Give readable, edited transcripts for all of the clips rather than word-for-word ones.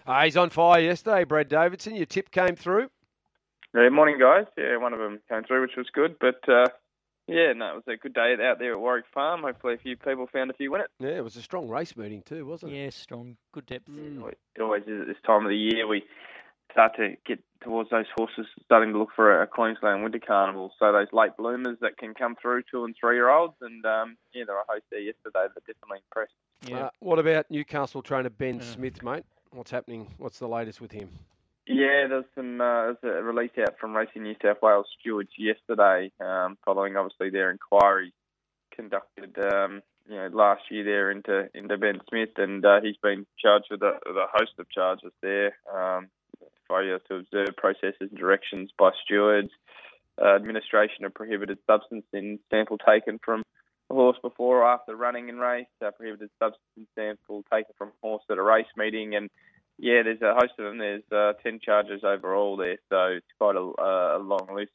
He's on fire yesterday, Brad Davidson. Your tip came through. Yeah, morning, guys. Yeah, one of them came through, which was good. But, it was a good day out there at Warwick Farm. Hopefully a few people found a few winners. Yeah, it was a strong race meeting too, wasn't it? Yeah, strong. Good depth. It always is at this time of the year. We start to get towards those horses starting to look for a Queensland Winter Carnival. So those late bloomers that can come through 2 and 3 year olds. And, there were a host there yesterday that definitely impressed. Yeah. What about Newcastle trainer Ben Smith, mate? What's happening? What's the latest with him? Yeah, there's a release out from Racing New South Wales stewards yesterday, following obviously their inquiry conducted, last year there into Ben Smith, and he's been charged with a host of charges there, failure to observe processes and directions by stewards, administration of prohibited substance in sample taken from a horse before or after running in race, prohibited substance sample taken from a horse at a race meeting, and yeah, there's a host of them. There's 10 charges overall there, so it's quite a long list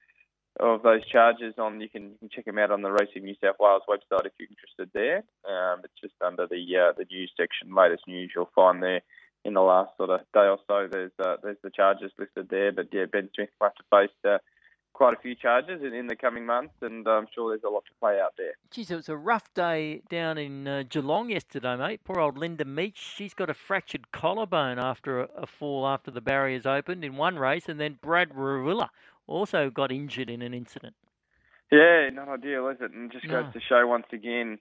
of those charges. You can check them out on the Racing New South Wales website if you're interested there. It's just under the news section, latest news. You'll find there in the last sort of day or so. There's the charges listed there, but yeah, Ben Smith will have to face quite a few charges in the coming months, and I'm sure there's a lot to play out there. Geez, it was a rough day down in Geelong yesterday, mate. Poor old Linda Meach. She's got a fractured collarbone after a fall after the barriers opened in one race, and then Brad Rawilla also got injured in an incident. Yeah, not ideal, is it? And just goes to show once again,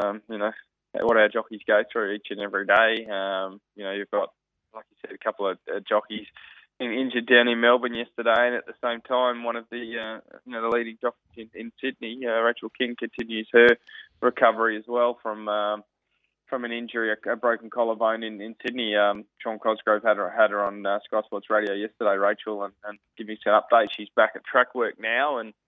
what our jockeys go through each and every day. You've got, like you said, a couple of jockeys injured down in Melbourne yesterday, and at the same time, one of the the leading jockeys in Sydney, Rachel King, continues her recovery as well from an injury, a broken collarbone in Sydney. Sean Cosgrove had her on Sky Sports Radio yesterday, Rachel, and giving us an update. She's back at track work now, and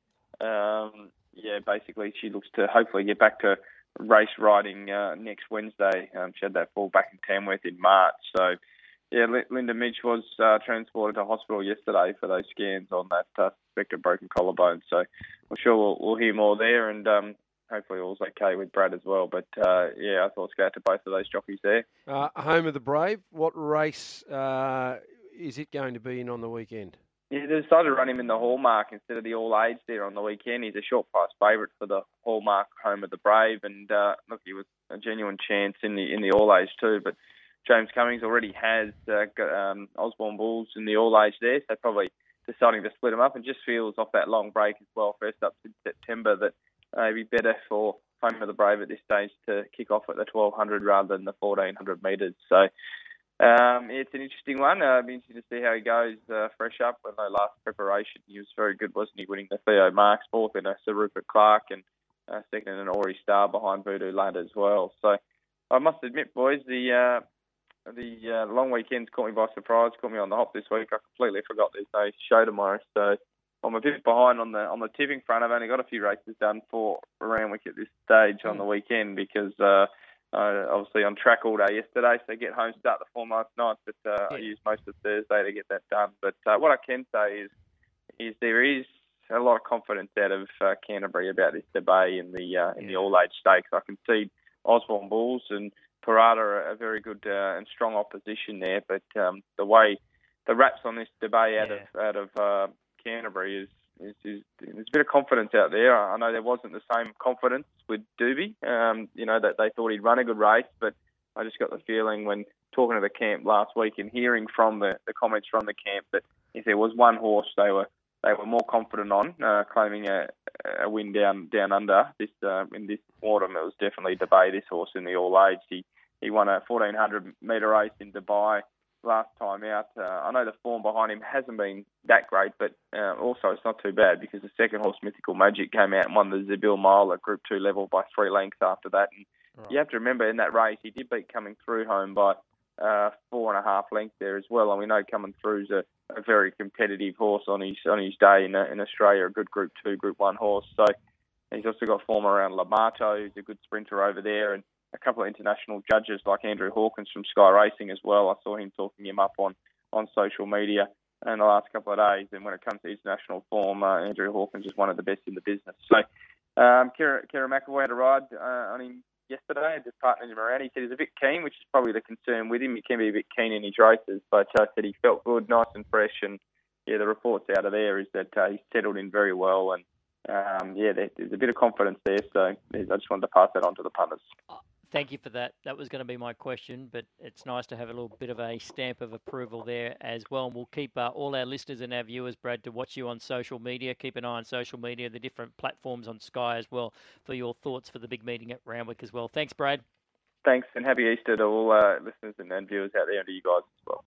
basically she looks to hopefully get back to race riding next Wednesday. She had that fall back in Tamworth in March, so. Yeah, Linda Mitch was transported to hospital yesterday for those scans on that suspected broken collarbone. So I'm sure we'll hear more there, and hopefully all's okay with Brad as well. But our thoughts go out to both of those jockeys there. Home of the Brave, what race is it going to be in on the weekend? Yeah, they decided to run him in the Hallmark instead of the All Age there on the weekend. He's a short price favourite for the Hallmark Home of the Brave, and he was a genuine chance in the All Age too, but James Cummings already has Osborne Bulls in the All Age there, so probably deciding to split them up, and just feels off that long break as well, first up in September, that it'd be better for Home of the Brave at this stage to kick off at the 1200 rather than the 1400 metres. So it's an interesting one. It'll be interesting to see how he goes fresh up. I know last preparation he was very good, wasn't he, winning the Theo Marks, fourth in a Sir Rupert Clark, and second in an Ori Star behind Voodoo Lad as well. So I must admit, boys, the long weekends caught me by surprise, caught me on the hop this week. I completely forgot there's no show tomorrow, so I'm a bit behind on the tipping front. I've only got a few races done for Randwick at this stage on the weekend because obviously on track all day yesterday, so get home, start the form last night, but I used most of Thursday to get that done. But what I can say is there is a lot of confidence out of Canterbury about this debate in the All Age Stakes. I can see Osborne Bulls and Parada are a very good and strong opposition there, but the way the raps on this debate out of Canterbury is there's a bit of confidence out there. I know there wasn't the same confidence with Doobie, that they thought he'd run a good race, but I just got the feeling when talking to the camp last week and hearing from the comments from the camp that if there was one horse they were more confident on, claiming a win down under this in this autumn, it was definitely Debay, this horse in the All Age. He won a 1400 metre race in Dubai last time out. I know the form behind him hasn't been that great, but also it's not too bad because the second horse, Mythical Magic, came out and won the Zabil Mile at Group 2 level by 3 lengths after that. And you have to remember in that race he did beat Coming Through home by 4.5 lengths there as well. And we know Coming Through's a very competitive horse on his day in Australia, a good Group 2, Group 1 horse. So he's also got form around Lamato, who's a good sprinter over there, and a couple of international judges like Andrew Hawkins from Sky Racing as well. I saw him talking him up on social media in the last couple of days. And when it comes to international form, Andrew Hawkins is one of the best in the business. So Kira McAvoy had a ride on him yesterday. I just partnered him around. He said he's a bit keen, which is probably the concern with him. He can be a bit keen in his races, but said he felt good, nice and fresh. And yeah, the reports out of there is that he's settled in very well. And there's a bit of confidence there. So I just wanted to pass that on to the punters. Thank you for that. That was going to be my question, but it's nice to have a little bit of a stamp of approval there as well. And we'll keep all our listeners and our viewers, Brad, to watch you on social media. Keep an eye on social media, the different platforms on Sky as well, for your thoughts for the big meeting at Randwick as well. Thanks, Brad. Thanks, and happy Easter to all listeners and viewers out there, and to you guys as well.